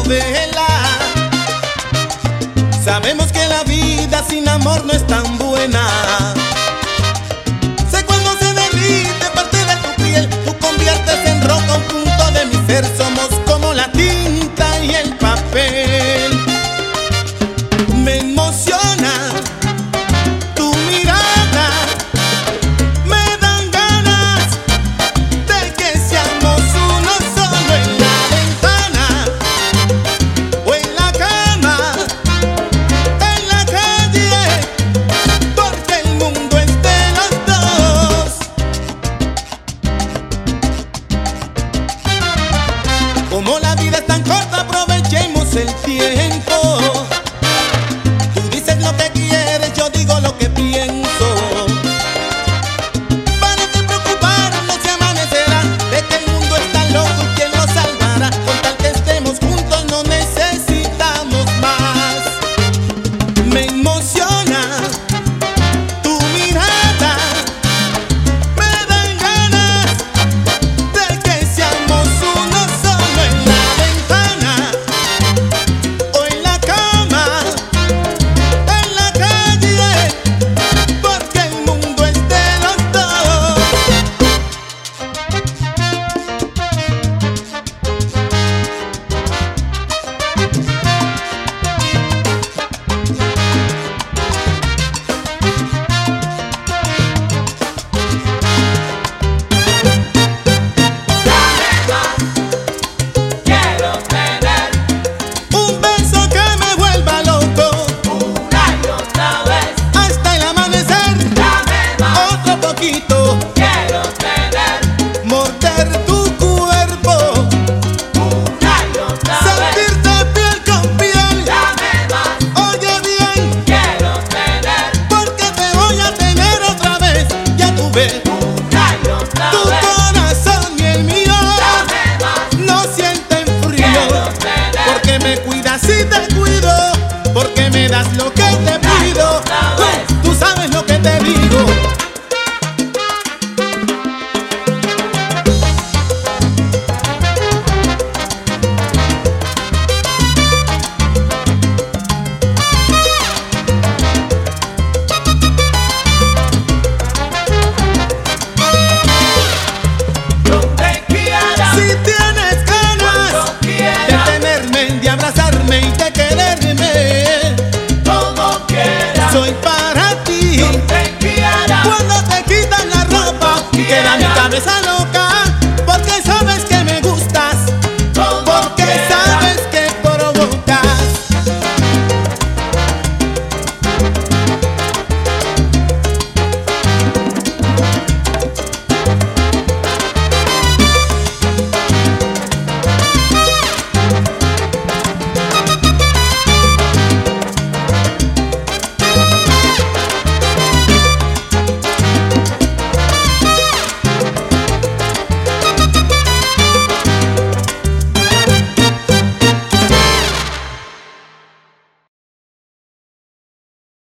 novela. Sabemos que la vida sin amor no es tan buena. Sé cuando se derrite parte de tu piel, tú conviertes en roca un punto de mi ser. Somos como la tinta y el papel. Me emociona tu mirada, me dan ganas de que seamos uno solo en la ventana o en la cama, en la calle, porque el mundo es de los dos. Como la vida es tan corta, aprovechemos el tiempo. Tú dices lo que quieres, yo digo lo que pienso. Para te preocupar, no se amanecerá, de que el mundo está loco y quién lo salvará. Con tal que estemos juntos no necesitamos más. Me emociona tu mirada, me dan ganas de que seamos uno solo en la ventana o en la cama, en la calle, porque el mundo es de los dos. Quiero tener Un beso que me vuelva loco una y otra vez. hasta el amanecer. Dame más. Otro poquito, Quiero tener morder tu cuerpo, una y otra vez. sentirte piel con piel. Dame más. Oye bien, Quiero tener porque te voy a tener otra vez. Ya tú ves, una y otra tu vez. corazón y el mío Dame más. no sienten frío, Quiero tener porque me cuidas y te cuido, porque me das lo que